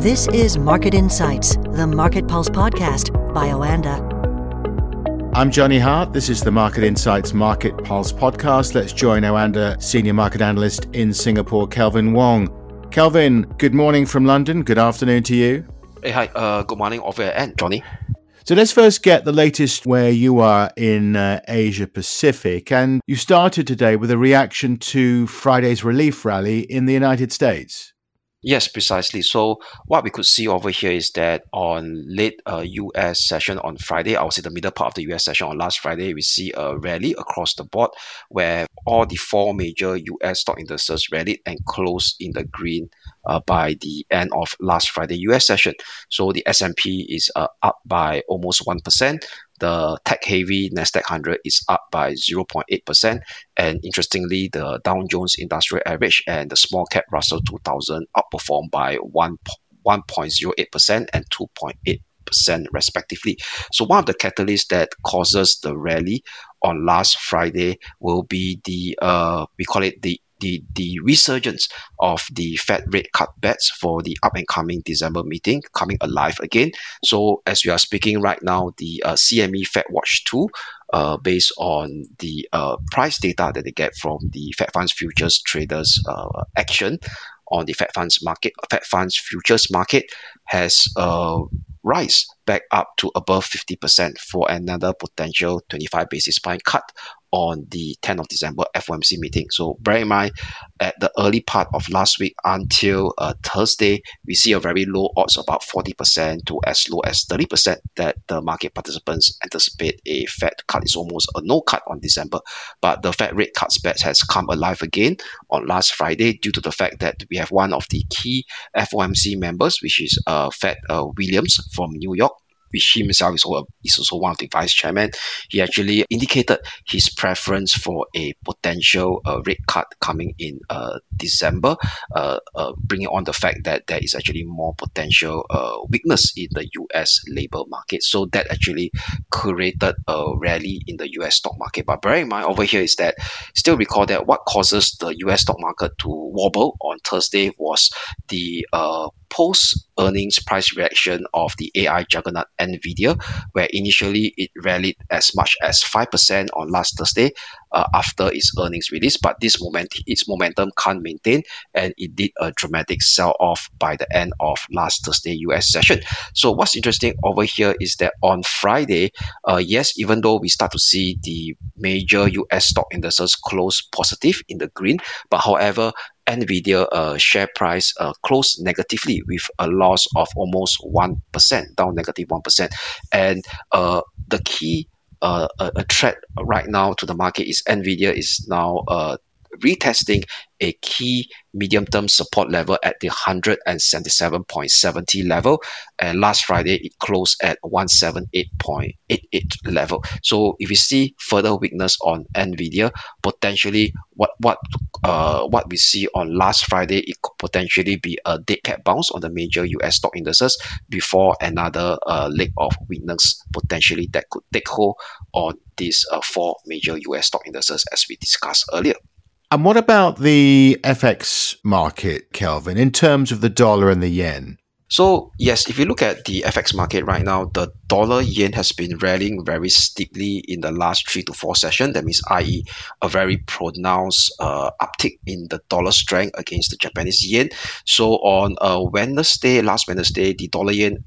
This is Market Insights, the Market Pulse podcast by Oanda. I'm Johnny Hart. This is the Market Insights Market Pulse podcast. Let's join Oanda Senior Market Analyst in Singapore, Kelvin Wong. Kelvin, good morning from London. Good afternoon to you. Hey, hi. Good morning over and Johnny. So let's first get the latest where you are in Asia Pacific. And you started today with a reaction to Friday's relief rally in the United States. Yes, precisely. So what we could see over here is that on late US session on Friday, I would say the middle part of the US session on last Friday, we see a rally across the board where all the four major US stock indices rallied and closed in the green by the end of last Friday US session. So the S&P is up by almost 1%. The tech-heavy Nasdaq 100 is up by 0.8%. And interestingly, the Dow Jones Industrial Average and the small cap Russell 2000 outperformed by 1.08% and 2.8% respectively. So one of the catalysts that causes the rally on last Friday will be we call it the resurgence of the Fed rate cut bets for the up and coming December meeting coming alive again. So as we are speaking right now, the CME Fed Watch 2, based on the price data that they get from the Fed Funds Futures traders action on the Fed Funds futures market, has rise back up to above 50% for another potential 25 basis point cut on the 10th of December FOMC meeting. So bear in mind, at the early part of last week until Thursday, we see a very low odds, about 40% to as low as 30% that the market participants anticipate a Fed cut. Is almost a no cut on December. But the Fed rate cuts bet has come alive again on last Friday due to the fact that we have one of the key FOMC members, which is Fed Williams from New York, which himself is also one of the vice chairman. He actually indicated his preference for a potential rate cut coming in December, bringing on the fact that there is actually more potential weakness in the US labor market. So that actually created a rally in the US stock market. But bear in mind over here is that still recall that what causes the US stock market to wobble on Thursday was the post-earnings price reaction of the AI juggernaut NVIDIA, where initially it rallied as much as 5% on last Thursday after its earnings release, but its momentum can't maintain, and it did a dramatic sell-off by the end of last Thursday US session. So what's interesting over here is that on Friday, yes, even though we start to see the major US stock indices close positive in the green, but however, NVIDIA share price closed negatively with a loss of almost 1%, down negative 1%. And the key threat right now to the market is NVIDIA is now retesting a key medium-term support level at the 177.70 level, and last Friday it closed at 178.88 level. So if we see further weakness on NVIDIA, potentially what we see on last Friday, it could potentially be a dead cat bounce on the major US stock indices before another leg of weakness potentially that could take hold on these four major US stock indices as we discussed earlier. And what about the FX market, Kelvin, in terms of the dollar and the yen? So yes, if you look at the FX market right now, the dollar yen has been rallying very steeply in the last 3 to 4 sessions. That means, i.e., a very pronounced uptick in the dollar strength against the Japanese yen. So on last Wednesday, the dollar yen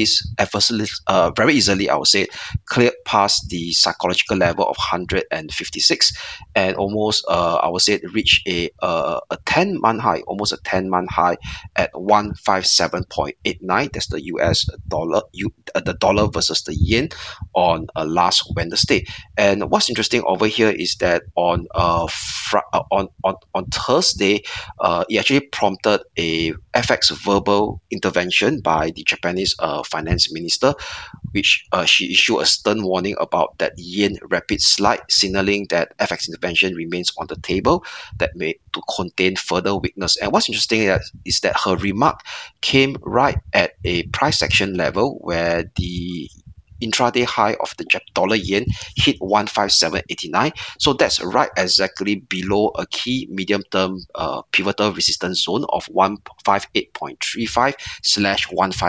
very easily, I would say, cleared past the psychological level of 156 and almost, I would say, reached a 10-month high, almost a 10-month high at 157.89. That's the US dollar, the dollar versus the yen on last Wednesday. And what's interesting over here is that on Thursday, it actually prompted a FX verbal intervention by the Japanese finance minister, which she issued a stern warning about that yen rapid slide, signaling that FX intervention remains on the table that may to contain further weakness. And what's interesting is that her remark came right at a price action level where the intraday high of the dollar yen hit 157.89. So that's right exactly below a key medium-term pivotal resistance zone of 158.35 slash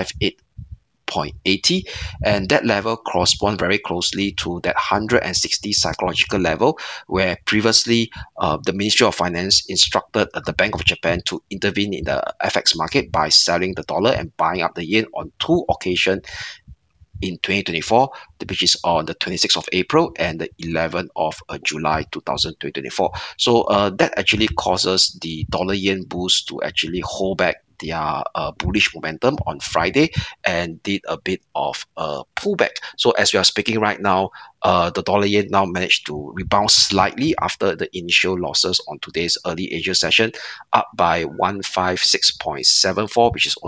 158.80, and that level corresponds very closely to that 160 psychological level where previously the Ministry of Finance instructed the Bank of Japan to intervene in the FX market by selling the dollar and buying up the yen on two occasions in 2024, which is on the 26th of April and the 11th of July 2024. So that actually causes the dollar yen boost to actually hold back their bullish momentum on Friday and did a bit of a pullback. So as we are speaking right now, the dollar yen now managed to rebound slightly after the initial losses on today's early Asia session, up by 156.74, which is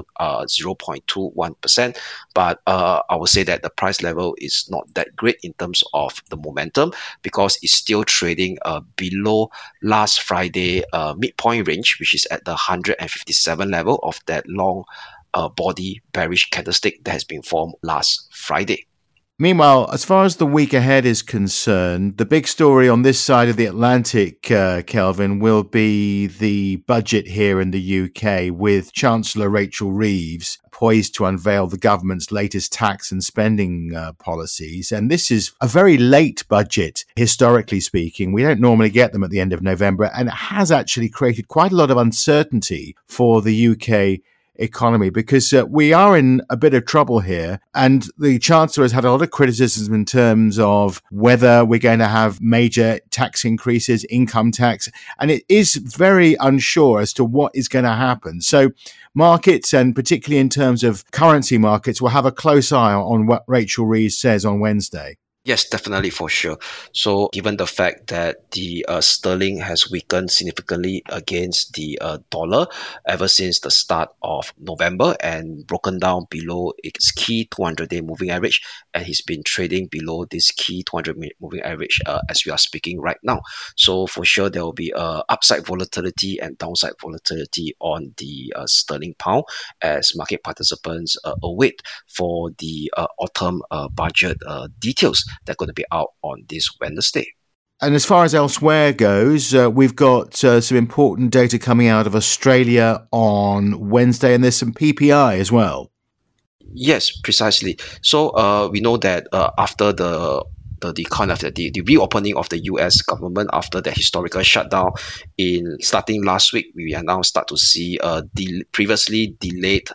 0.21%. But I would say that the price level is not that great in terms of the momentum because it's still trading below last Friday midpoint range, which is at the 157 level of that long body bearish candlestick that has been formed last Friday. Meanwhile, as far as the week ahead is concerned, the big story on this side of the Atlantic, Kelvin, will be the budget here in the UK, with Chancellor Rachel Reeves poised to unveil the government's latest tax and spending policies. And this is a very late budget, historically speaking. We don't normally get them at the end of November, and it has actually created quite a lot of uncertainty for the UK economy, because we are in a bit of trouble here, and the Chancellor has had a lot of criticism in terms of whether we're going to have major tax increases, income tax, and it is very unsure as to what is going to happen. So markets, and particularly in terms of currency markets, will have a close eye on what Rachel Reeves says on Wednesday. Yes, definitely, for sure. So given the fact that the sterling has weakened significantly against the dollar ever since the start of November and broken down below its key 200-day moving average, and he's been trading below this key 200 moving average as we are speaking right now. So for sure, there will be upside volatility and downside volatility on the sterling pound as market participants await for the autumn budget details that are going to be out on this Wednesday. And as far as elsewhere goes, we've got some important data coming out of Australia on Wednesday, and there's some PPI as well. Yes, precisely. So we know that after the kind of the reopening of the US government after the historical shutdown in starting last week, we are now start to see previously delayed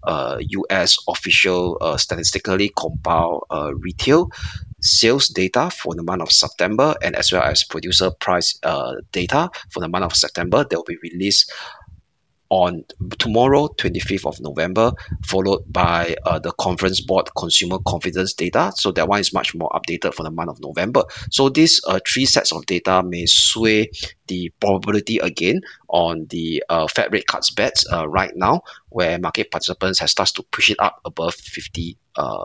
US official statistically compiled retail sales data for the month of September, and as well as producer price data for the month of September that will be released on tomorrow, 25th of November, followed by the Conference Board consumer confidence data. So that one is much more updated for the month of November. So these three sets of data may sway the probability again on the Fed rate cuts bets right now, where market participants have started to push it up above the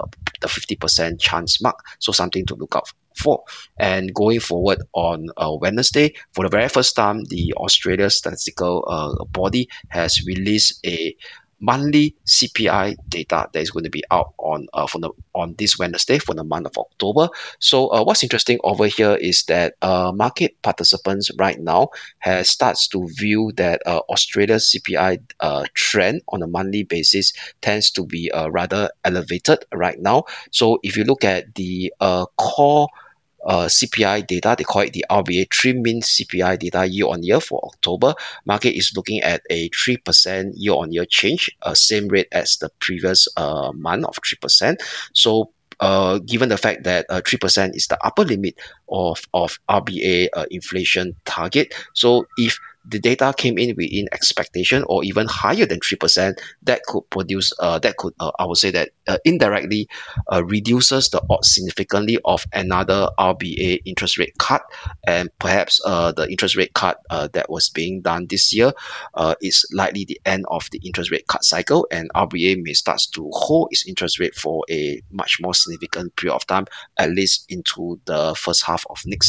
50% chance mark. So something to look out for. And going forward on Wednesday, for the very first time, the Australia Statistical Body has released a monthly CPI data that is going to be out on this Wednesday for the month of October. So what's interesting over here is that market participants right now has starts to view that Australia's CPI trend on a monthly basis tends to be rather elevated right now. So if you look at the core CPI data, they call it the RBA trim-in CPI data year-on-year for October. Market is looking at a 3% year-on-year change, same rate as the previous month of 3%. So given the fact that 3% is the upper limit of RBA inflation target, so if the data came in within expectation or even higher than 3%, that could produce, I would say that indirectly reduces the odds significantly of another RBA interest rate cut, and perhaps the interest rate cut that was being done this year is likely the end of the interest rate cut cycle, and RBA may start to hold its interest rate for a much more significant period of time, at least into the first half of next year.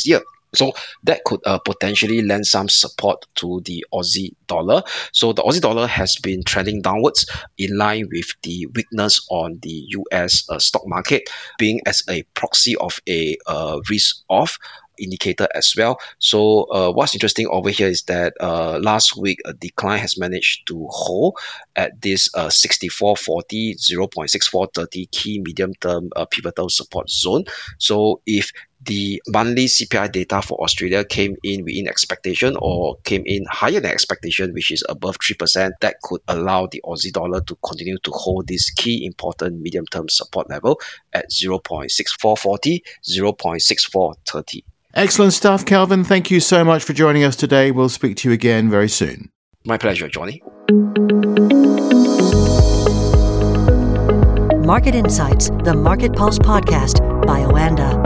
So that could potentially lend some support to the Aussie dollar. So the Aussie dollar has been trending downwards in line with the weakness on the US stock market, being as a proxy of a risk-off indicator as well. So what's interesting over here is that last week a decline has managed to hold at this 64.40, 0.6430 key medium-term pivotal support zone. So if the monthly CPI data for Australia came in within expectation or came in higher than expectation, which is above 3%, that could allow the Aussie dollar to continue to hold this key important medium-term support level at 0.6440, 0.6430. Excellent stuff, Kelvin. Thank you so much for joining us today. We'll speak to you again very soon. My pleasure, Johnny. Market Insights, the Market Pulse podcast by Oanda.